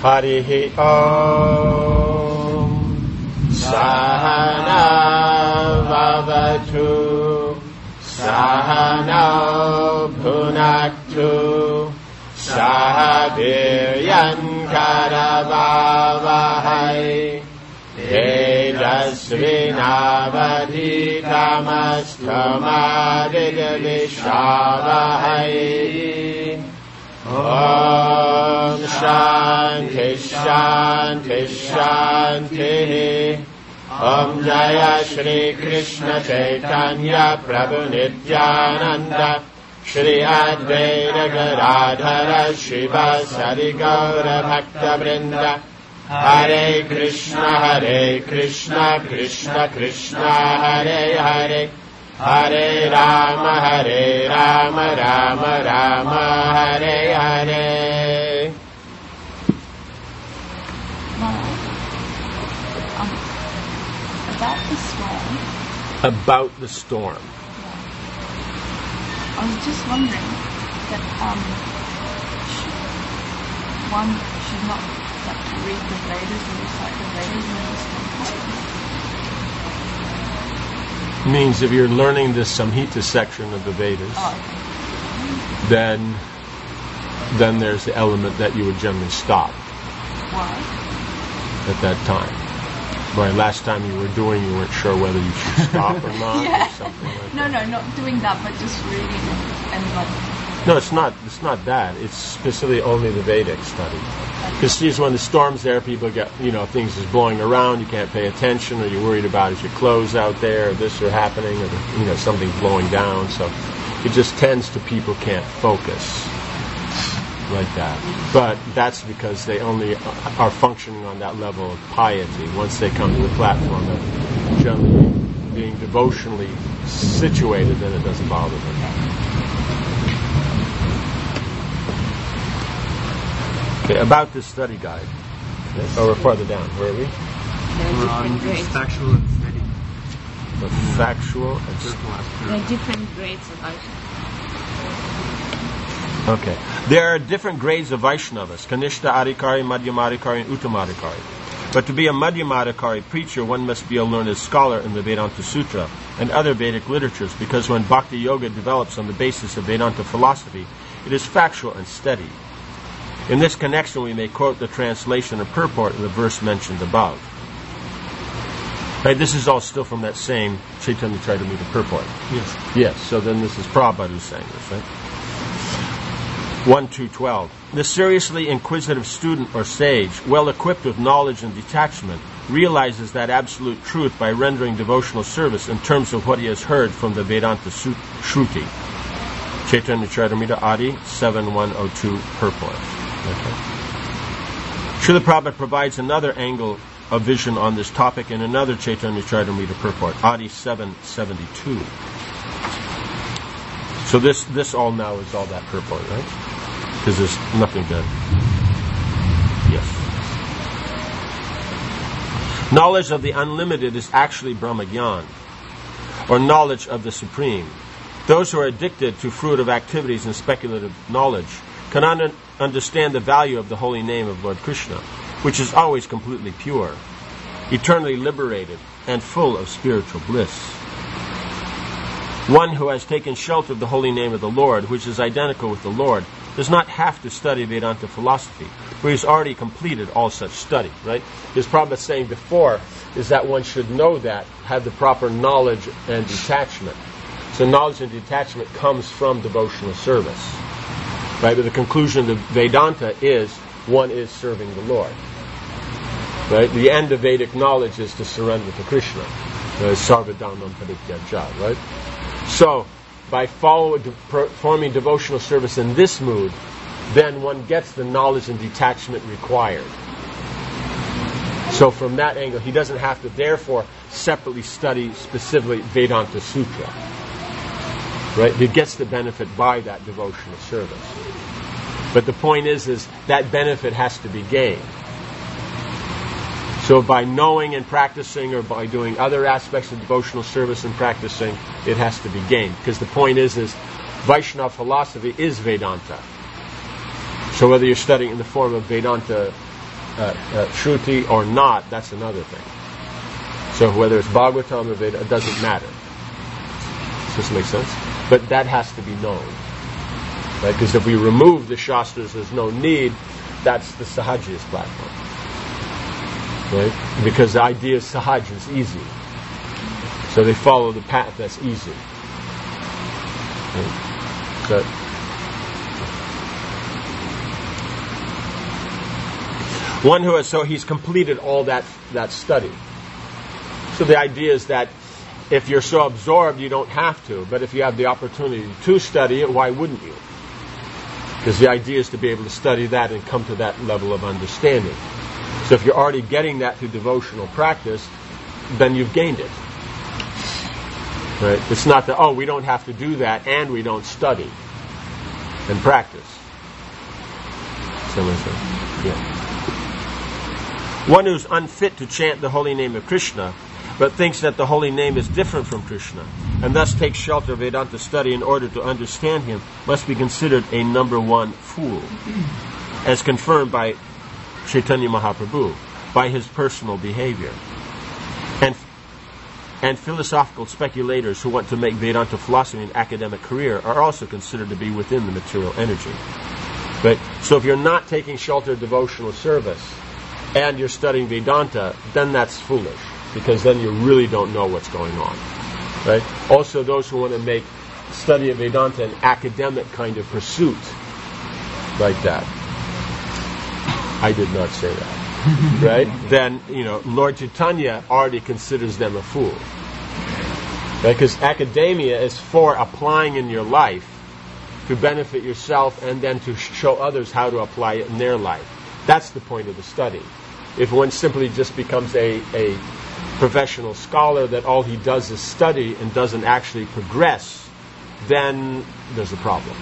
Harihi Om. Sahana Vavatu Sahana Bhunaktu Sahabiryan Karavavahai Tejasvinavaditamastamadidavishavahai Om Shanti Shanti Shanti Om Jaya Shri Krishna Chaitanya Prabhu Nityananda Shri Advaita Gadadhara Shiva Sari Gaura Bhakta Vrinda Hare Krishna Krishna Krishna Hare Hare Hare Rama Rama Rama Hare Hare. About the storm. I was just wondering that one should not have to read the Vedas and recite the Vedas in this temple. Means if you're learning the Samhita section of the Vedas, then there's the element that you would generally stop. Why? At that time. Right, last time you weren't sure whether you should stop or not, yeah. Or something like no, that. No, not doing that, but just reading and like. No, it's not that. It's specifically only the Vedic study. Because see, when the storm's there, people get, things is blowing around, you can't pay attention, or you're worried about is your clothes out there, or this are happening, or something's blowing down. So it just tends to people can't focus like that. But that's because they only are functioning on that level of piety. Once they come to the platform of generally being devotionally situated, then it doesn't bother them. Okay, about this study guide. Yes. Oh, we're farther down. Where are we? We're on factual and study. The factual and there are different grades of Vaishnava. Okay. There are different grades of Vaishnavas. Kanishta Adhikari, Madhyamadhikari, and Uttamadhikari. But to be a Madhyamadhikari preacher, one must be a learned scholar in the Vedanta Sutra and other Vedic literatures, because when Bhakti Yoga develops on the basis of Vedanta philosophy, it is factual and steady. In this connection, we may quote the translation and purport of the verse mentioned above. Right, this is all still from that same Chaitanya Charitamrita purport. Yes. Yes, so then this is Prabhupada who's saying this, right? 1-2-12. The seriously inquisitive student or sage, well equipped with knowledge and detachment, realizes that absolute truth by rendering devotional service in terms of what he has heard from the Vedanta Shruti. Chaitanya Charitamrita Adi 7.102 purport. Okay. Srila Prabhupada provides another angle of vision on this topic in another Chaitanya Charitamrita purport, Adi 7.72. So this all now is all that purport, right? Because there's nothing to... Yes. Knowledge of the unlimited is actually Brahmagyan, or knowledge of the Supreme. Those who are addicted to fruitive activities and speculative knowledge cannot understand the value of the holy name of Lord Krishna, which is always completely pure, eternally liberated, and full of spiritual bliss. One who has taken shelter of the holy name of the Lord, which is identical with the Lord, does not have to study Vedanta philosophy, for he has already completed all such study, right? His Prabhupada saying before is that one should know that, have the proper knowledge and detachment. So knowledge and detachment comes from devotional service, right? But the conclusion of Vedanta is one is serving the Lord, right? The end of Vedic knowledge is to surrender to Krishna, sarvadhamam parityaja, right? So, by performing devotional service in this mood, then one gets the knowledge and detachment required. So from that angle, he doesn't have to therefore separately study specifically Vedanta Sutra. Right? He gets the benefit by that devotional service. But the point is that benefit has to be gained. So by knowing and practicing, or by doing other aspects of devotional service and practicing, it has to be gained. Because the point is Vaishnava philosophy is Vedanta. So whether you're studying in the form of Vedanta Shruti or not, that's another thing. So whether it's Bhagavatam or Veda, it doesn't matter. Does this make sense? But that has to be known. Right? Because if we remove the Shastras, there's no need, that's the Sahajya's platform. Right? Because the idea of Sahaj is easy. So they follow the path that's easy. Right? So, he's completed all that study. So the idea is that if you're so absorbed, you don't have to. But if you have the opportunity to study it, why wouldn't you? Because the idea is to be able to study that and come to that level of understanding. So if you're already getting that through devotional practice, then you've gained it. Right? It's not that, we don't have to do that and we don't study and practice. Yeah. One who's unfit to chant the holy name of Krishna, but thinks that the holy name is different from Krishna, and thus takes shelter of Vedanta study in order to understand him, must be considered a number one fool, as confirmed by Chaitanya Mahaprabhu, by his personal behavior. And philosophical speculators who want to make Vedanta philosophy an academic career are also considered to be within the material energy. Right? So if you're not taking shelter of devotional service, and you're studying Vedanta, then that's foolish, because then you really don't know what's going on. Right? Also, those who want to make study of Vedanta an academic kind of pursuit, like that. I did not say that. Right? Then, Lord Chaitanya already considers them a fool. Right? Because academia is for applying in your life to benefit yourself and then to show others how to apply it in their life. That's the point of the study. If one simply just becomes a professional scholar that all he does is study and doesn't actually progress, then there's a problem.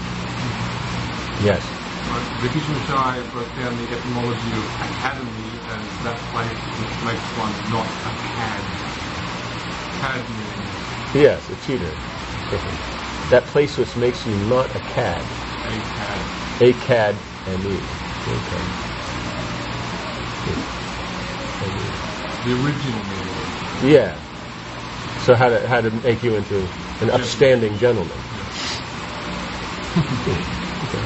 Yes? British Mishai was saying the etymology of academy, and that place which makes one not a cad. Cad meaning? Yes, a cheater. That place which makes you not a cad. A cad and me. Okay. The original meaning. Yeah. So how to make you into an upstanding gentleman. Okay.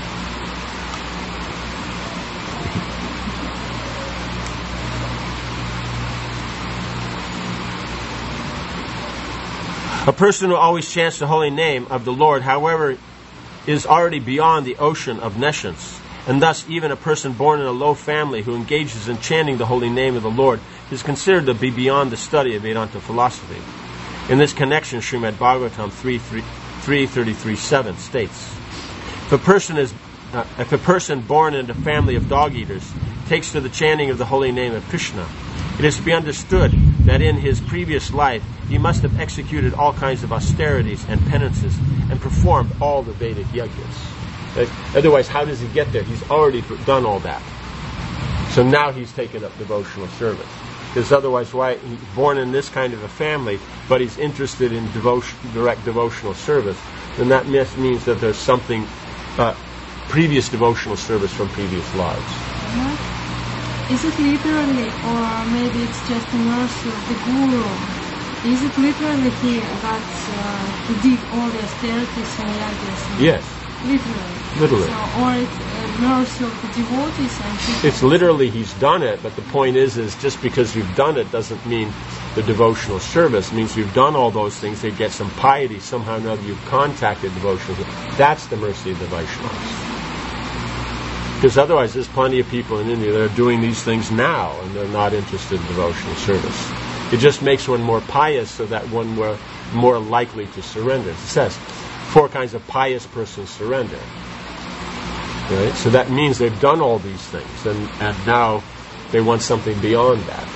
A person who always chants the holy name of the Lord, however, is already beyond the ocean of nescience, and thus even a person born in a low family who engages in chanting the holy name of the Lord is considered to be beyond the study of Vedanta philosophy. In this connection, Srimad Bhagavatam 3.33.7 states, if a person born in a family of dog-eaters takes to the chanting of the holy name of Krishna, it is to be understood that in his previous life he must have executed all kinds of austerities and penances and performed all the Vedic yajnas. Otherwise, how does he get there? He's already done all that. So now he's taken up devotional service. Because otherwise, why he's born in this kind of a family, but he's interested in direct devotional service, then that means that there's something, previous devotional service from previous lives. Is it literally, or maybe it's just a mercy of the Guru? Is it literally he that did all the austerities and yajnas? Yes. Literally. So, or it's mercy of the devotees and people. It's literally he's done it, but the point is just because you've done it doesn't mean the devotional service. It means you've done all those things, they get some piety, somehow or another you've contacted devotional. That's the mercy of the Vaishnavas. Because otherwise there's plenty of people in India that are doing these things now and they're not interested in devotional service. It just makes one more pious so that one more likely to surrender. It says 4 kinds of pious persons surrender. Right? So that means they've done all these things and now they want something beyond that.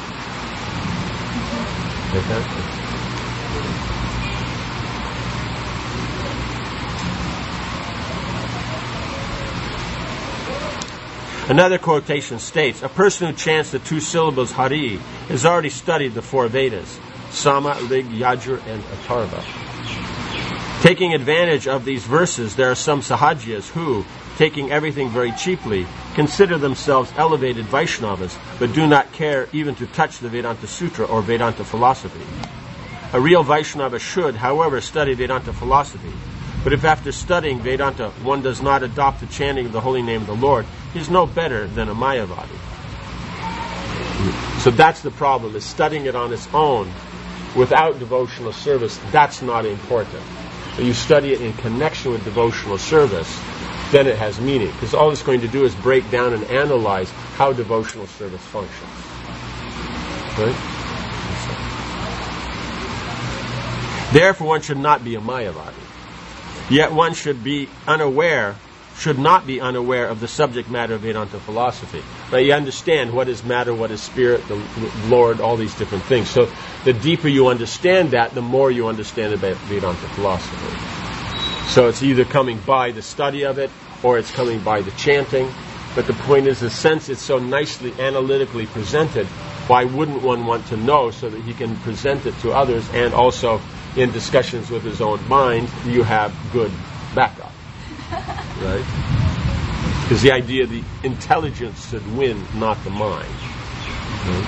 Okay? Another quotation states, a person who chants the 2 syllables Hari has already studied the 4 Vedas, Sama, Rig, Yajur, and Atharva. Taking advantage of these verses, there are some Sahajyas who, taking everything very cheaply, consider themselves elevated Vaishnavas, but do not care even to touch the Vedanta Sutra or Vedanta philosophy. A real Vaishnava should, however, study Vedanta philosophy. But if after studying Vedanta one does not adopt the chanting of the holy name of the Lord, he is no better than a Mayavadi. So that's the problem, is studying it on its own without devotional service. That's not important. But you study it in connection with devotional service, then it has meaning. Because all it's going to do is break down and analyze how devotional service functions. Right? Therefore, one should not be a Mayavadi. Yet one should not be unaware of the subject matter of Vedanta philosophy. Now you understand what is matter, what is spirit, the Lord, all these different things. So the deeper you understand that, the more you understand about Vedanta philosophy. So it's either coming by the study of it, or it's coming by the chanting. But the point is, since it's so nicely analytically presented, why wouldn't one want to know so that he can present it to others, and also in discussions with his own mind, you have good backup. Right? Because the idea the intelligence should win, not the mind. Right?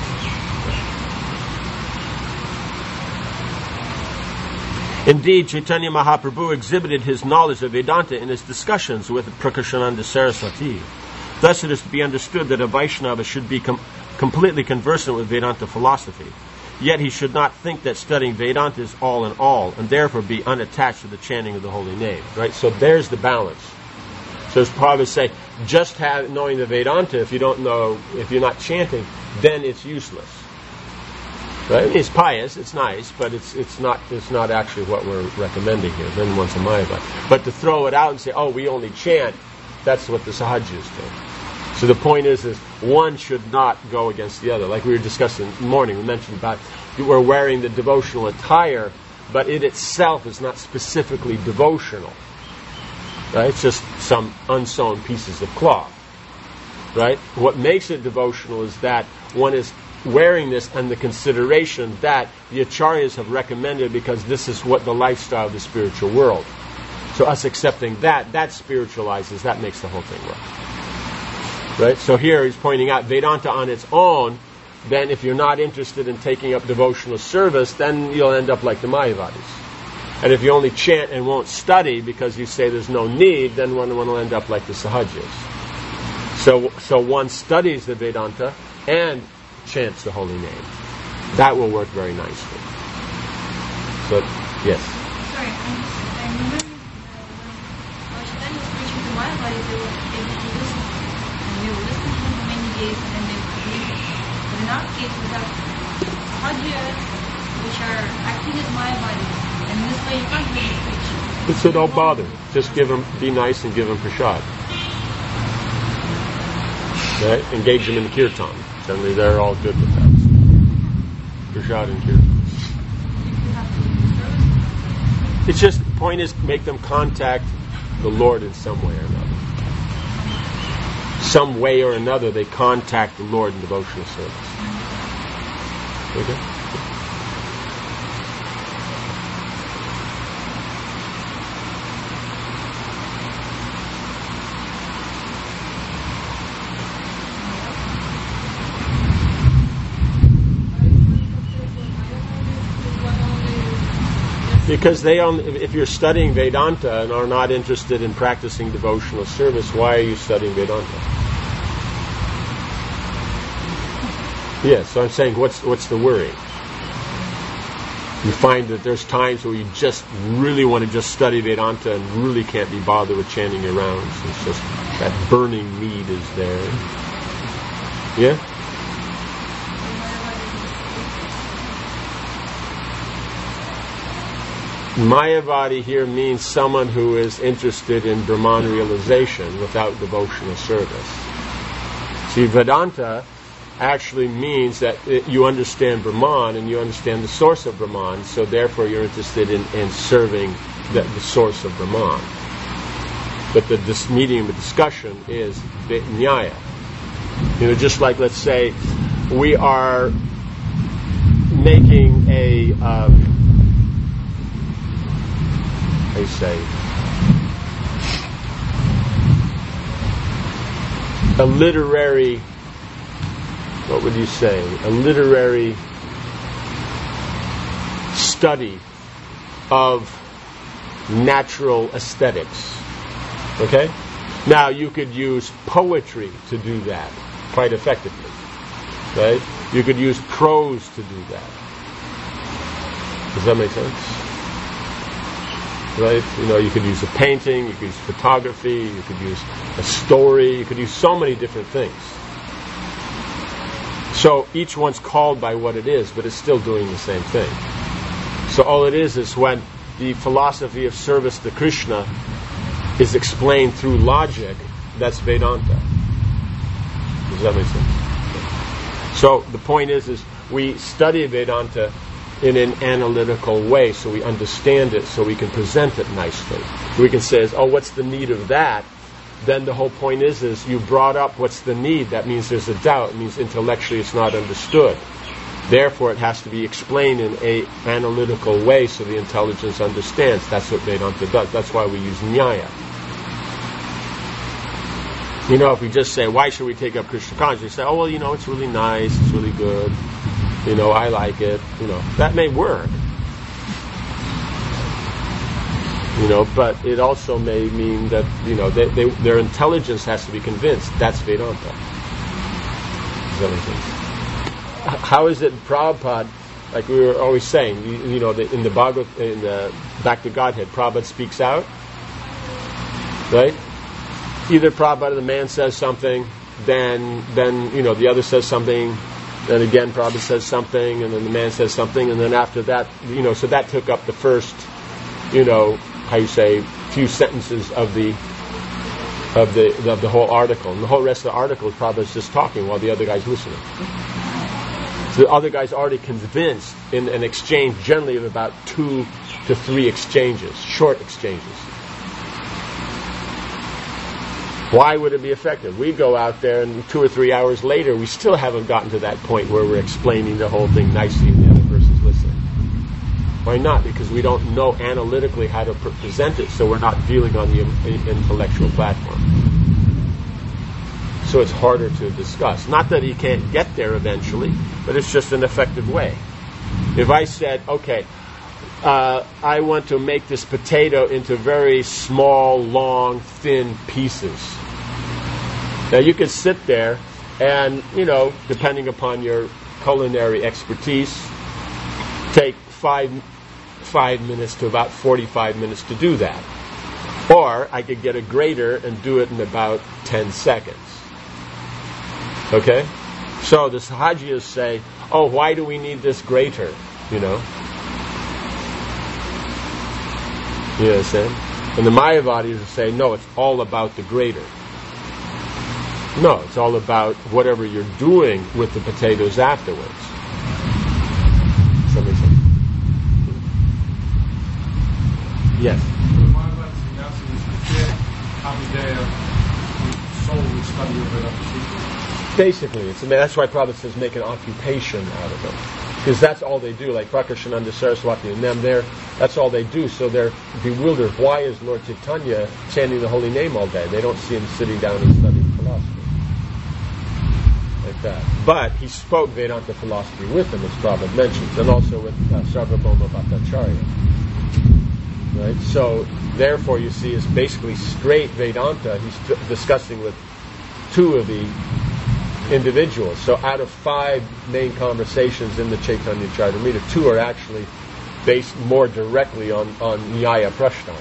Indeed, Chaitanya Mahaprabhu exhibited his knowledge of Vedanta in his discussions with Prakashananda Saraswati. Thus it is to be understood that a Vaishnava should be completely conversant with Vedanta philosophy. Yet he should not think that studying Vedanta is all in all, and therefore be unattached to the chanting of the holy name. Right? So there's the balance. So it's probably say, just knowing the Vedanta, if you're not chanting, then it's useless. Right? It's pious, it's nice, but it's not actually what we're recommending here. Then one's a Mayavadi. But to throw it out and say, oh, we only chant, that's what the Sahajis do. So the point is one should not go against the other. Like we were discussing in the morning, we mentioned about we're wearing the devotional attire, but it itself is not specifically devotional. Right? It's just some unsewn pieces of cloth. Right? What makes it devotional is that one is wearing this and the consideration that the acharyas have recommended, because this is what the lifestyle of the spiritual world. So us accepting that spiritualizes, that makes the whole thing work. Right? So here he's pointing out Vedanta on its own, then if you're not interested in taking up devotional service, then you'll end up like the Mayavadis. And if you only chant and won't study because you say there's no need, then one will end up like the Sahajis. So one studies the Vedanta and chants the holy name. That will work very nicely. So, yes. Sorry, I'm remembering when Chaitanya was preaching to Mayavadis, they were listening. They were listening to him for many days, and then they would believe it. But in our case, we have Sahajiyas, which are acting as Mayavadis, and this way you can't really preach. So don't bother. Just be nice and give them prashad. Right? Engage them in kirtan. Generally, they're all good with that. Prashad and kirtan. It's just, the point is, make them contact the Lord in some way or another. Some way or another, they contact the Lord in devotional service. Okay? Because if you're studying Vedanta and are not interested in practicing devotional service, why are you studying Vedanta? Yes, so I'm saying, what's the worry? You find that there's times where you just really want to just study Vedanta and really can't be bothered with chanting your rounds. It's just that burning need is there. Yeah? Mayavadi here means someone who is interested in Brahman realization without devotional service. See, Vedanta actually means that you understand Brahman and you understand the source of Brahman, so therefore you're interested in serving the source of Brahman. But this medium of discussion is Nyaya. Just like, let's say, we are making a a literary, what would you say, a literary study of natural aesthetics. Okay? Now, you could use poetry to do that quite effectively. Right? You could use prose to do that. Does that make sense? Right? You know, you could use a painting, you could use photography, you could use a story, you could use so many different things. So each one's called by what it is, but it's still doing the same thing. So all it is when the philosophy of service to Krishna is explained through logic, that's Vedanta. Does that make sense? So the point is we study Vedanta in an analytical way, so we understand it, so we can present it nicely. We can say, what's the need of that? Then the whole point is you brought up what's the need. That means there's a doubt. It means intellectually it's not understood. Therefore, it has to be explained in an analytical way so the intelligence understands. That's what Vedanta does. That's why we use Nyaya. You know, if we just say, why should we take up Krishna consciousness? We say, it's really nice, it's really good. I like it. That may work. But it also may mean that, their intelligence has to be convinced. That's Vedanta. Does that make sense? How is it Prabhupada, like we were always saying, in the Bhagavad, in the Back to Godhead, Prabhupada speaks out, right? Either Prabhupada, the man, says something, then the other says something, then again Prabhupada says something, and then the man says something, and then after that, so that took up the first, few sentences of the whole article, and the whole rest of the article Prabhupada's just talking while the other guy's listening. So the other guy's already convinced in an exchange generally of about 2 to 3 exchanges, short exchanges. Why would it be effective? We go out there and 2 or 3 hours later we still haven't gotten to that point where we're explaining the whole thing nicely and the other person's listening. Why not? Because we don't know analytically how to present it, so we're not dealing on the intellectual platform. So it's harder to discuss. Not that he can't get there eventually, but it's just an effective way. If I said, I want to make this potato into very small, long, thin pieces. Now you could sit there and, depending upon your culinary expertise, take 5 minutes to about 45 minutes to do that. Or I could get a grater and do it in about 10 seconds. Okay? So the Sahajias say, why do we need this grater? You understand? And the Mayavadis say, no, it's all about the grater. No, it's all about whatever you're doing with the potatoes afterwards. Does that make sense? Yes? The Mayavadis solely study of Vedanta. Basically, that's why Prabhupada says make an occupation out of it. Because that's all they do, like Prakashananda Saraswati and them there, that's all they do, so they're bewildered. Why is Lord Chaitanya chanting the holy name all day? They don't see him sitting down and studying philosophy. Like that. But he spoke Vedanta philosophy with them, as Prabhupada mentions, and also with Sarvabhauma Bhattacharya. Right? So, therefore, you see, it's basically straight Vedanta he's discussing with 2 of the individuals. So out of 5 main conversations in the Chaitanya Charitamrita, 2 are actually based more directly on Nyaya Prashna.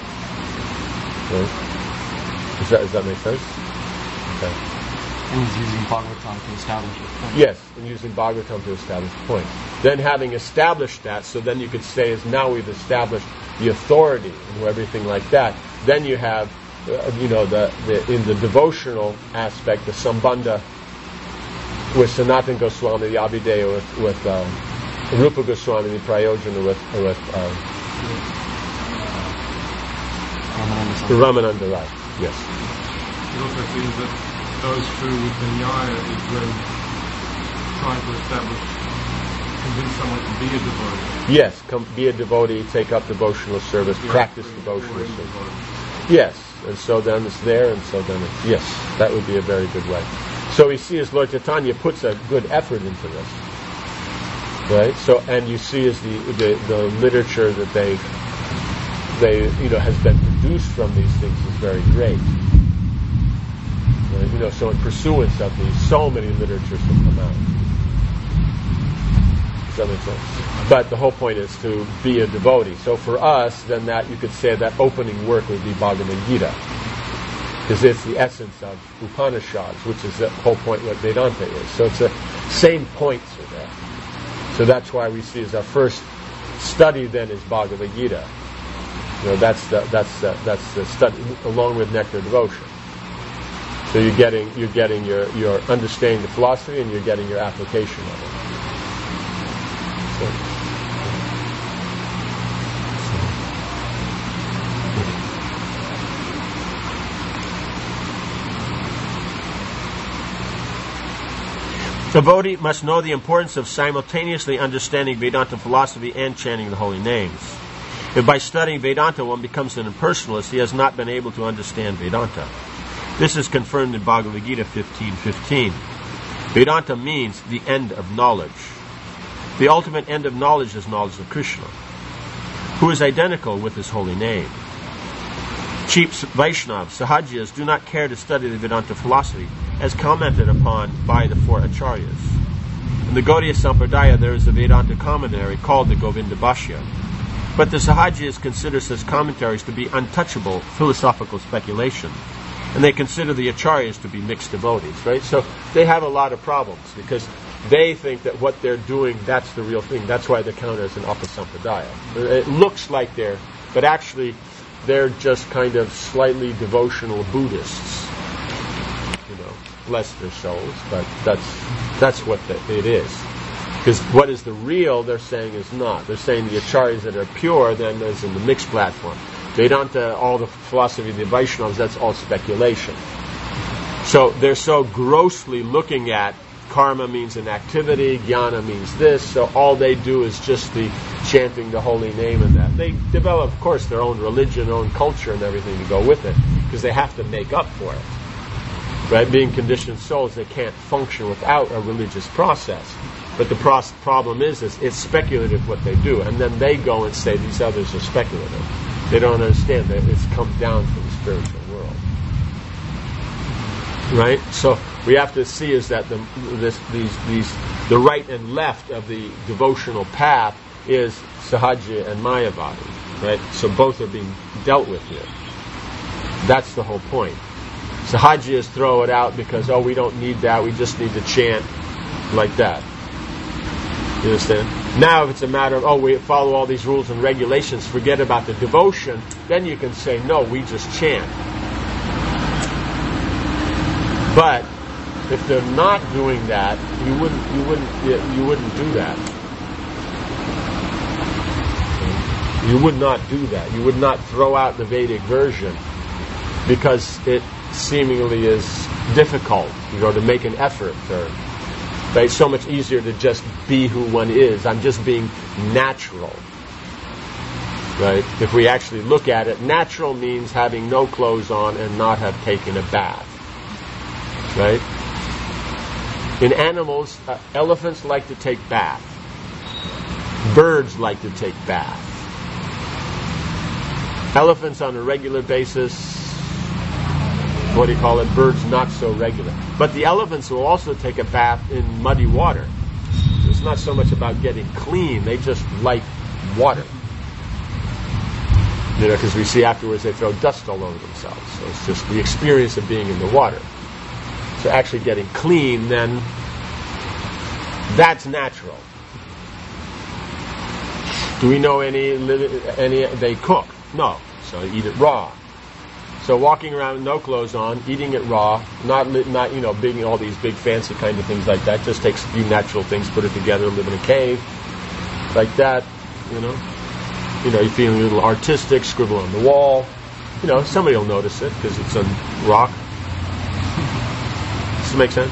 Right? Does that make sense? Okay. And he's using Bhagavatam to establish it. Right? Yes, and using Bhagavatam to establish the point. Then having established that, so then you could say is now we've established the authority and everything like that. Then you have, in the devotional aspect, the Sambandha with Sanatana Goswami, the Abhideya, with Rupa Goswami, the Prayojana, with Ramananda Rai. Yes. It also seems that those 2 with the Nyaya is when trying to convince someone to be a devotee. Yes, be a devotee, take up devotional service, practice devotional service. Yes. and so then it's there, and so then it's... Yes, that would be a very good way. So we see as Lord Chaitanya puts a good effort into this. Right? So, and you see as the literature that they has been produced from these things is very great. Right? So in pursuance of these, so many literatures have come out. Does that make sense? But the whole point is to be a devotee. So for us, then that you could say that opening work would be Bhagavad Gita, because it's the essence of Upanishads, which is the whole point what Vedanta is. So it's the same points are there. So that's why we see as our first study then is Bhagavad Gita. That's the study along with Nectar Devotion. So you're getting your understanding the philosophy, and you're getting your application of it. Devotee must know the importance of simultaneously understanding Vedanta philosophy and chanting the holy names. If by studying Vedanta one becomes an impersonalist, he has not been able to understand Vedanta. This is confirmed in Bhagavad Gita 15:15. Vedanta means the end of knowledge. The ultimate end of knowledge is knowledge of Krishna, who is identical with his holy name. Cheap Vaishnavas, Sahajas, do not care to study the Vedanta philosophy, as commented upon by the four Acharyas. In the Gaudiya Sampradaya there is a Vedanta commentary called the Govinda Bhashya, but the Sahajas consider such commentaries to be untouchable philosophical speculation, and they consider the Acharyas to be mixed devotees, right? So they have a lot of problems, because they think that what they're doing, that's the real thing. That's why they're counted as an Apasampradaya. It looks like but actually they're just kind of slightly devotional Buddhists. Bless their souls, but that's what it is. Because what is the real, they're saying, is not. They're saying the Acharyas that are pure, then is in the mixed platform. Vedanta, all the philosophy of the Vaishnavas, that's all speculation. So they're so grossly looking at karma means an activity, jnana means this, so all they do is just the chanting the holy name and that. They develop, of course, their own religion, own culture and everything to go with it, because they have to make up for it. Right? Being conditioned souls, they can't function without a religious process. But the problem is it's speculative what they do, and then they go and say these others are speculative. They don't understand that it's come down from the spiritual world. Right? So we have to see is that the right and left of the devotional path is Sahaja and Mayavadi. Right? So both are being dealt with here. That's the whole point. Sahajas throw it out because, we don't need that, we just need to chant like that. You understand? Now if it's a matter of, we follow all these rules and regulations, forget about the devotion, then you can say, no, we just chant. But if they're not doing that, you wouldn't do that. You would not do that. You would not throw out the Vedic version because it seemingly is difficult, to make an effort. But it's so much easier to just be who one is. I'm just being natural. Right? If we actually look at it, natural means having no clothes on and not have taken a bath. Right? In animals, elephants like to take bath. Birds like to take bath. Elephants on a regular basis, birds not so regular. But the elephants will also take a bath in muddy water. It's not so much about getting clean, they just like water. Because we see afterwards they throw dust all over themselves. So it's just the experience of being in the water. So actually getting clean, then that's natural. Do we know any they cook? No. So they eat it raw. So walking around with no clothes on, eating it raw, not being all these big fancy kind of things like that. Just takes a few natural things, put it together, live in a cave, like that. You're feeling a little artistic, scribble on the wall. Somebody will notice it because it's on rock. Does it make sense?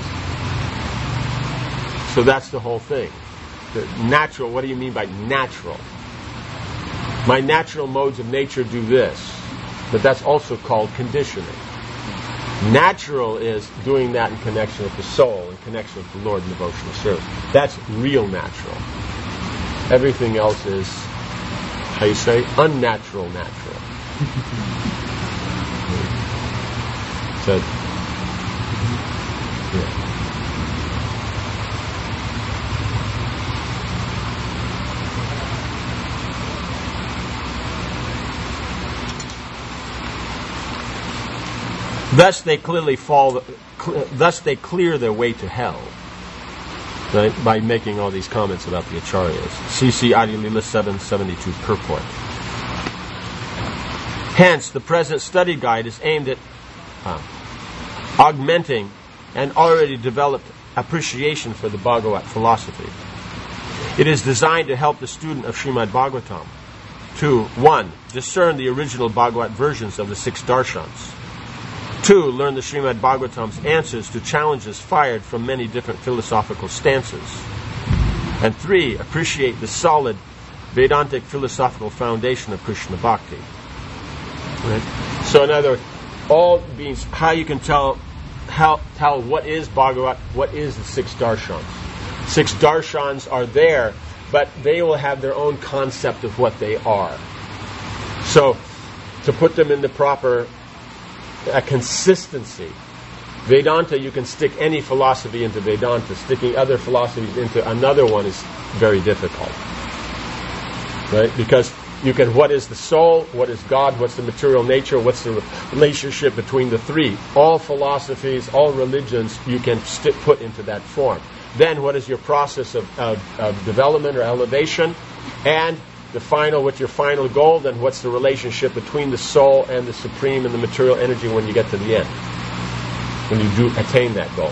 So that's the whole thing. The natural. What do you mean by natural? My natural modes of nature do this. But that's also called conditioning. Natural is doing that in connection with the soul, in connection with the Lord in devotional service. That's real natural. Everything else is, how you say, unnatural natural. So, yeah. Thus they clear their way to hell, right, by making all these comments about the Acharyas. C.C. Adi Lila 772 purport. Hence, the present study guide is aimed at augmenting an already developed appreciation for the Bhagavat philosophy. It is designed to help the student of Srimad Bhagavatam to 1. Discern the original Bhagavat versions of the 6 darshans. 2. Learn the Srimad Bhagavatam's answers to challenges fired from many different philosophical stances. And 3. Appreciate the solid Vedantic philosophical foundation of Krishna Bhakti. Right? So in other words, all means how you can tell what is Bhagavat, what is the 6 darshans. 6 darshans are there, but they will have their own concept of what they are. So to put them in the proper consistency, Vedanta, you can stick any philosophy into Vedanta. Sticking other philosophies into another one is very difficult. Right? Because you can, what is the soul, what is God, what's the material nature, what's the relationship between the 3. All philosophies, all religions, you can put into that form. Then what is your process of development or elevation? And the final, what's your final goal? Then what's the relationship between the soul and the supreme and the material energy when you get to the end? When you do attain that goal.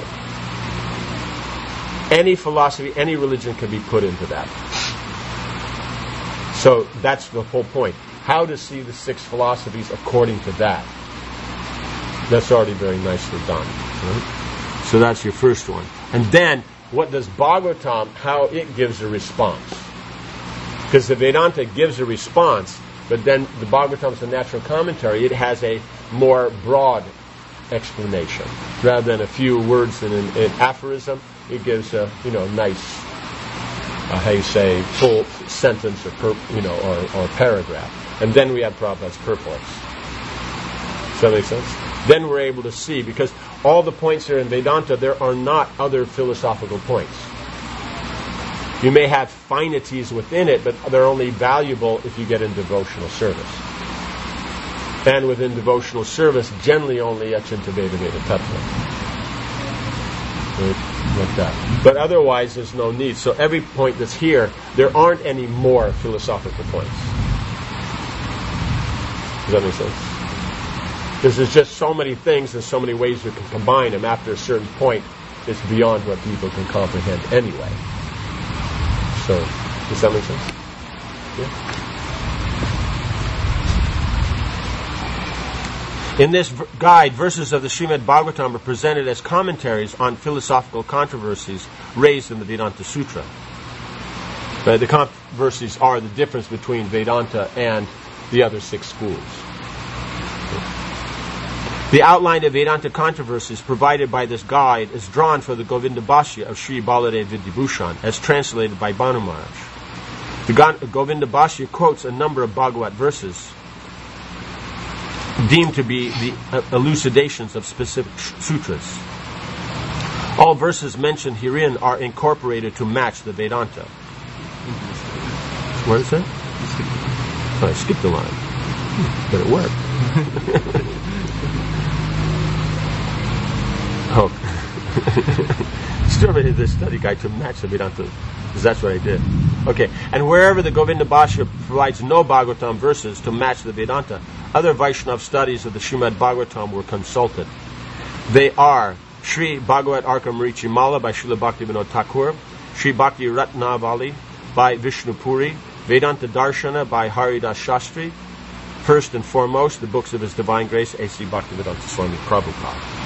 Any philosophy, any religion can be put into that. So that's the whole point. How to see the 6 philosophies according to that. That's already very nicely done. Right? So that's your first one. And then, what does Bhagavatam, how it gives a response? Because the Vedanta gives a response, but then the Bhagavatam is a natural commentary. It has a more broad explanation. Rather than a few words in an aphorism, it gives a nice, how you say, full sentence or paragraph. And then we have Prabhupada's purports. Does that make sense? Then we're able to see, because all the points here in Vedanta, there are not other philosophical points. You may have finities within it, but they're only valuable if you get in devotional service. And within devotional service, generally only Achintya Veda Veda Tattva. Like that. But otherwise, there's no need. So every point that's here, there aren't any more philosophical points. Does that make sense? Because there's just so many things and so many ways you can combine them. After a certain point, it's beyond what people can comprehend anyway. So, does that make sense? Yeah. In this guide, verses of the Srimad Bhagavatam are presented as commentaries on philosophical controversies raised in the Vedanta Sutra. The controversies are the difference between Vedanta and the other 6 schools. The outline of Vedanta controversies provided by this guide is drawn from the Govinda Bhashya of Sri Baladev Vidyabhushan, as translated by Bhanu Maharaj. The Govinda Bhashya quotes a number of Bhagavat verses deemed to be the elucidations of specific sutras. All verses mentioned herein are incorporated to match the Vedanta. What is that? Oh, I skipped the line. But it worked. Oh. Still read this study guide to match the Vedanta, because that's what I did. Okay, and wherever the Govinda Bhashya provides no Bhagavatam verses to match the Vedanta, other Vaishnava studies of the Srimad Bhagavatam were consulted. They are Sri Bhagavat Arkamarichi Mala by Srila Bhaktivinoda Thakur, Sri Bhakti Ratnavali by Vishnu Puri, Vedanta Darshana by Haridas Shastri, first and foremost, the books of His Divine Grace, A.C. Bhaktivedanta Swami Prabhupada.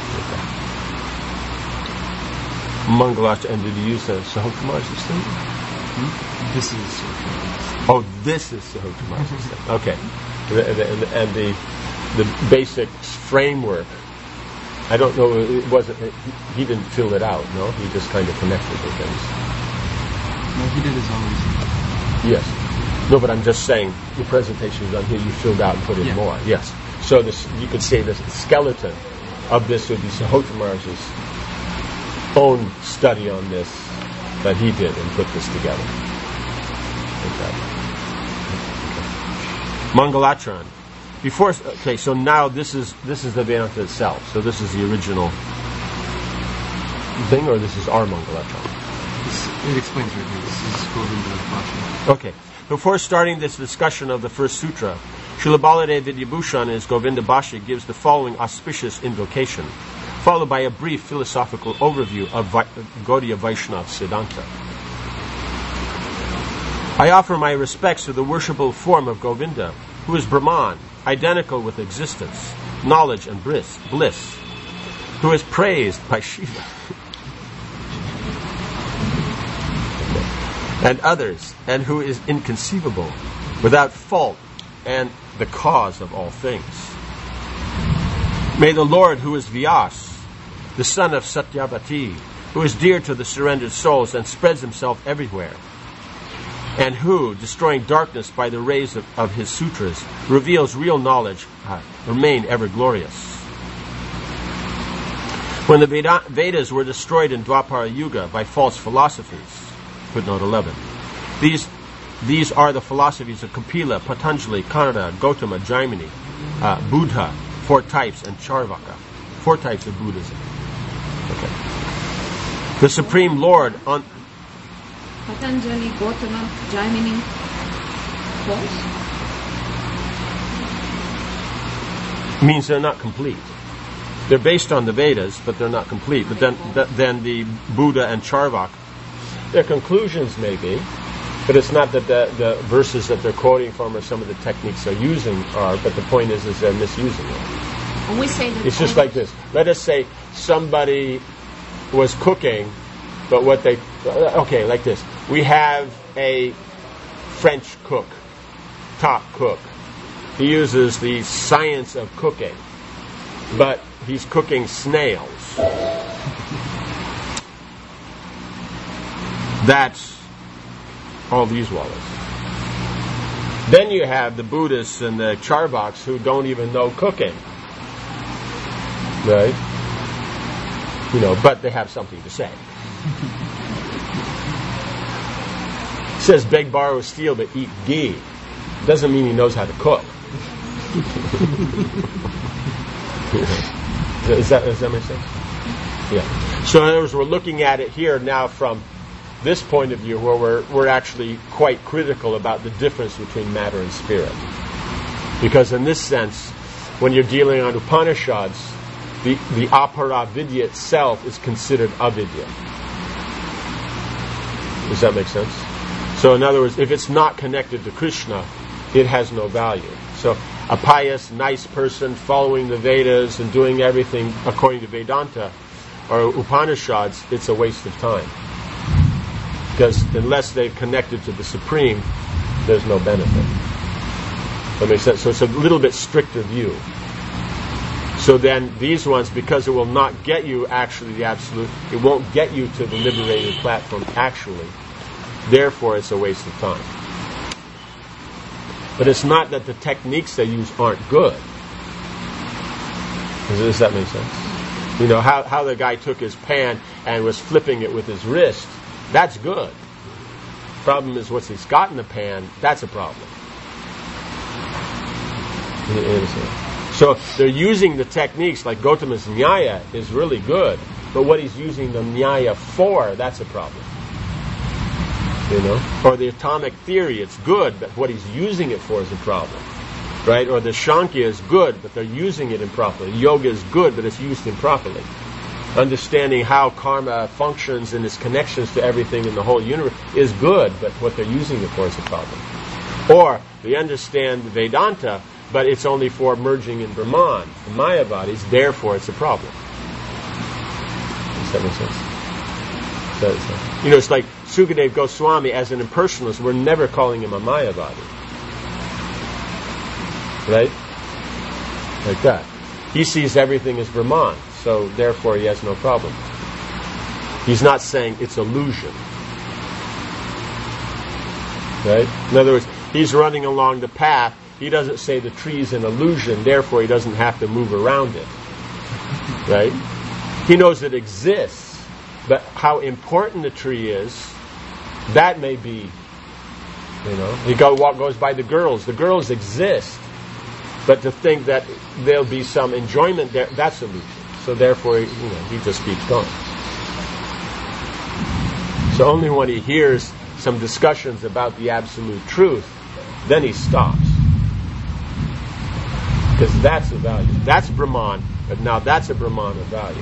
Mangalach, and did you use the Sahokumar's system? This is Sahokumar's. Oh, this is Sahokumar's system. Okay. And the basic framework. I don't know. It wasn't. He didn't fill it out. No, he just kind of connected the things. No, he did his own research. Yes. No, but I'm just saying your presentation is on here. You filled out and put in more. Yes. So this, you could say this skeleton of this would be Sahotramar's own study on this that he did and put this together. Mangalatran. So now this is the Vedanta itself. So this is the original thing, or this is our Mangalatran? It explains right here. This is Govinda Bhaskara. Okay. Before starting this discussion of the first sutra, Srila Baladev Vidyabhushan in his Govinda Bhashya gives the following auspicious invocation, followed by a brief philosophical overview of Gaudiya Vaishnava Siddhanta. I offer my respects to the worshipable form of Govinda, who is Brahman, identical with existence, knowledge and bliss, who is praised by Shiva and others, and who is inconceivable, without fault, and the cause of all things. May the Lord, who is Vyas, the son of Satyavati, who is dear to the surrendered souls and spreads himself everywhere, and who, destroying darkness by the rays of his sutras, reveals real knowledge, remain ever glorious. When the Vedas were destroyed in Dwapara Yuga by false philosophies, footnote 11, these are the philosophies of Kapila, Patanjali, Kanada, Gautama, Jaimini, Buddha, 4 types, and Charvaka, 4 types of Buddhism. Okay. The Supreme Lord on Patanjali, Gautama, Jaimini, means they're not complete. They're based on the Vedas, but they're not complete. But then the Buddha and Charvak, their conclusions may be, but it's not that the verses that they're quoting from or some of the techniques they're using are, but the point is they're misusing it. When we say that it's just like this. Let us say somebody was cooking, but what they... Okay, like this. We have a French cook, top cook. He uses the science of cooking, but he's cooking snails. That's all these Wallace. Then you have the Buddhists and the Charvaks who don't even know cooking. Right? But they have something to say. It says beg, borrow, steal, but eat ghee. Doesn't mean he knows how to cook. Does that make sense? Yeah. So in other words, we're looking at it here now from this point of view where we're actually quite critical about the difference between matter and spirit. Because in this sense, when you're dealing on Upanishads, the apara vidya itself is considered avidya. Does that make sense? So in other words, if it's not connected to Krishna, it has no value. So a pious, nice person following the Vedas and doing everything according to Vedanta or Upanishads, it's a waste of time. Because unless they've connected to the Supreme, there's no benefit. That makes sense? So it's a little bit stricter view. So then these ones, because it will not get you actually the absolute, it won't get you to the liberated platform actually. Therefore, it's a waste of time. But it's not that the techniques they use aren't good. Does that make sense? How the guy took his pan and was flipping it with his wrist, that's good. Problem is what he's got in the pan, that's a problem. You understand? So they're using the techniques like Gautama's Nyaya is really good, but what he's using the Nyaya for, that's a problem. Or the atomic theory, it's good, but what he's using it for is a problem. Right? Or the Shankya is good, but they're using it improperly. Yoga is good, but it's used improperly. Understanding how karma functions and its connections to everything in the whole universe is good, but what they're using it for is a problem. Or they understand Vedanta, but it's only for merging in Brahman, the Mayavadis, therefore it's a problem. Does that make sense? It's like Sukadev Goswami as an impersonalist, we're never calling him a Mayavadi. Right? like that. He sees everything as Brahman, so therefore he has no problem. He's not saying it's illusion. Right? In other words, he's running along the path. He doesn't say the tree's an illusion, therefore he doesn't have to move around it. Right? He knows it exists, but how important the tree is, that may be, he goes by the girls. The girls exist, but to think that there'll be some enjoyment there, that's illusion. So therefore, he just keeps going. So only when he hears some discussions about the absolute truth, then he stops. Because that's a value. That's Brahman, but now that's a Brahman of value.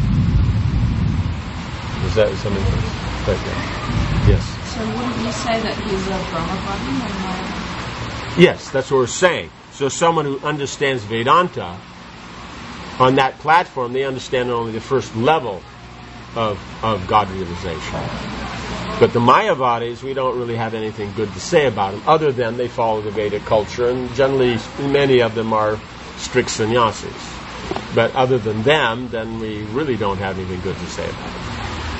Is that something like that? Yes. So wouldn't you say that he's a Brahmavadi? Yes, that's what we're saying. So someone who understands Vedanta, on that platform, they understand only the first level of God realization. But the Mayavadis, we don't really have anything good to say about them, other than they follow the Vedic culture, and generally many of them are strict sannyasis. But other than them, then we really don't have anything good to say about them.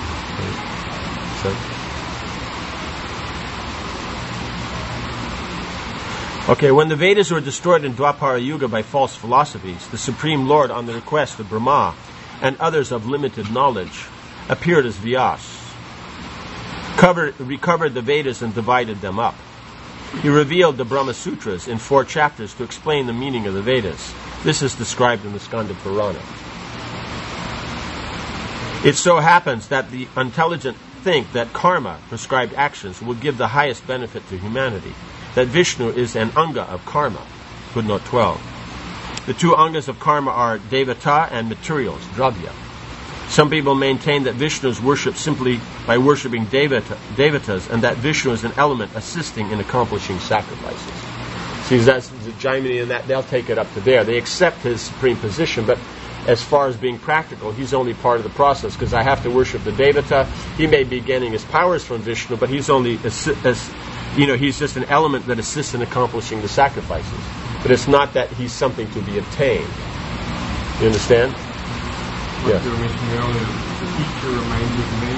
Okay, when the Vedas were destroyed in Dwapara Yuga by false philosophies, the Supreme Lord, on the request of Brahma and others of limited knowledge, appeared as Vyas, recovered the Vedas and divided them up. He revealed the Brahma Sutras in 4 chapters to explain the meaning of the Vedas. This is described in the Skanda Purana. It so happens that the intelligent think that karma, prescribed actions, will give the highest benefit to humanity, that Vishnu is an anga of karma. Footnote 12. The 2 angas of karma are devata and materials, dravya. Some people maintain that Vishnu is worshipped simply by worshipping devatas, and that Vishnu is an element assisting in accomplishing sacrifices. See, that's the Jaimini, and that they'll take it up to there. They accept his supreme position, but as far as being practical, he's only part of the process, because I have to worship the devata. He may be getting his powers from Vishnu, but he's only he's just an element that assists in accomplishing the sacrifices. But it's not that he's something to be obtained. You understand? Like you were mentioning earlier, the teacher remained with me.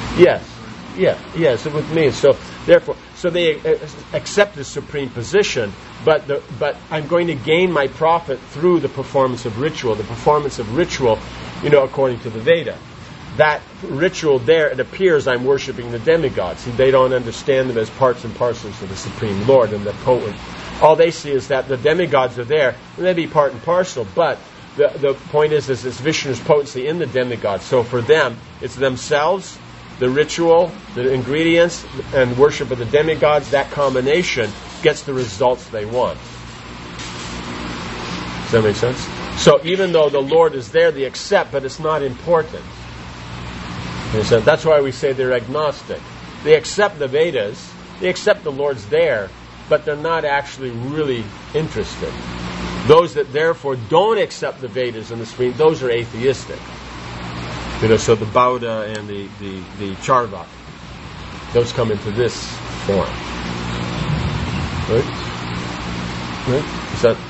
Yes, with me. So therefore, they accept the supreme position, but I'm going to gain my profit through the performance of ritual. The performance of ritual, according to the Veda. That ritual there, it appears I'm worshiping the demigods. See, they don't understand them as parts and parcels of the Supreme Lord and the potent. All they see is that the demigods are there, and they be part and parcel, but the point is it's Vishnu's potency in the demigods. So for them, it's themselves, the ritual, the ingredients, and worship of the demigods. That combination gets the results they want. Does that make sense? So even though the Lord is there, they accept, but it's not important. That's why we say they're agnostic. They accept the Vedas, they accept the Lord's there, but they're not actually really interested. Those that therefore don't accept the Vedas and the Supreme, those are atheistic. So the Bauddha and the Charvak, those come into this form. Right? Is that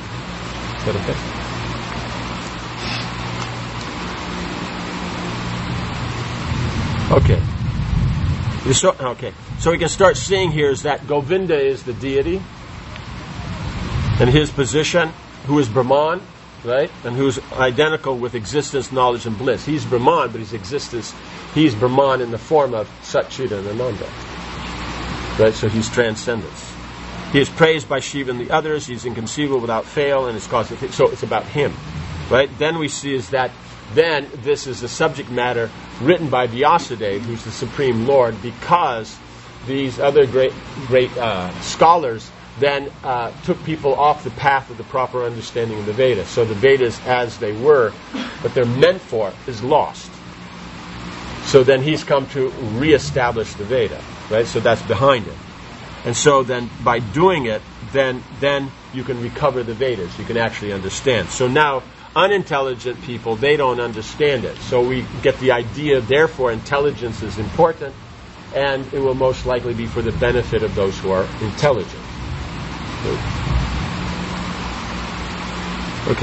okay? Okay. So we can start seeing here is that Govinda is the deity, and his position, who is Brahman, right? And who's identical with existence, knowledge, and bliss. He's Brahman, but he's existence. He's Brahman in the form of Satchit and Ananda. Right? So he's transcendence. He is praised by Shiva and the others. He's inconceivable without fail, and it's causative. So it's about him. Right? Then we see is that then this is the subject matter written by Vyasadeva, who's the Supreme Lord, because these other great scholars then took people off the path of the proper understanding of the Vedas. So the Vedas as they were, what they're meant for, is lost. So then he's come to reestablish the Veda, right? So that's behind it. And so then by doing it, then you can recover the Vedas. You can actually understand. So now unintelligent people, they don't understand it. So we get the idea, therefore intelligence is important, and it will most likely be for the benefit of those who are intelligent. Okay.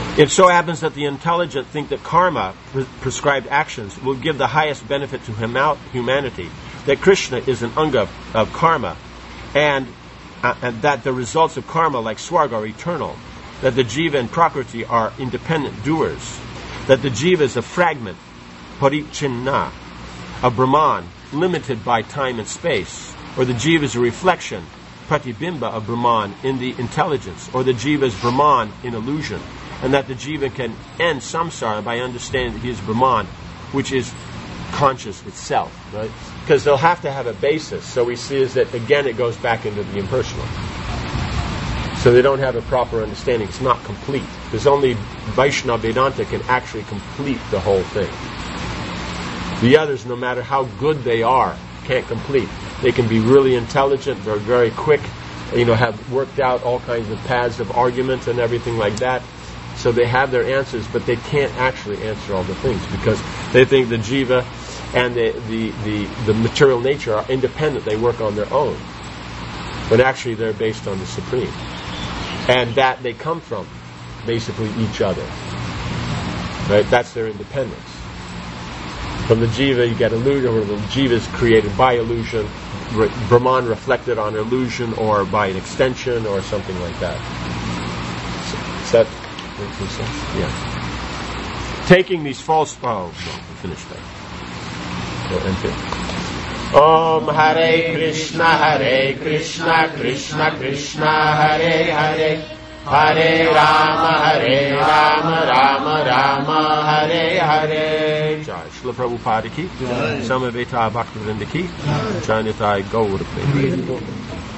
It so happens that the intelligent think that karma, prescribed actions, will give the highest benefit to humanity, that Krishna is an anga of karma, and that the results of karma, like Swarga, are eternal, that the jiva and prakriti are independent doers, that the jiva is a fragment, parichinna, of Brahman, limited by time and space, or the jiva is a reflection, pratibimba, of Brahman in the intelligence, or the jiva is Brahman in illusion, and that the jiva can end samsara by understanding that he is Brahman, which is conscious itself, right? Because they'll have to have a basis. So we see is that, again, it goes back into the impersonal. So they don't have a proper understanding. It's not complete. There's only Vaishnava Vedanta can actually complete the whole thing. The others, no matter how good they are, can't complete. They can be really intelligent, they're very quick, have worked out all kinds of paths of argument and everything like that. So they have their answers, but they can't actually answer all the things because they think the jiva and the material nature are independent. They work on their own. But actually they're based on the Supreme. And that they come from basically each other. Right? That's their independence. From the jiva you get illusion, or the jiva is created by illusion, Brahman reflected on illusion, or by an extension, or something like that. Is that makes sense? Yeah. Taking these false... Oh, no, we finished that. We'll end here. Om Hare Krishna, Krishna Krishna, Hare Hare, Hare Rama, Rama Rama, Hare Hare. Jai Srila Prabhupada ki, Samaveta Bhaktivinoda ki, Jai Nitai Gaur Prema.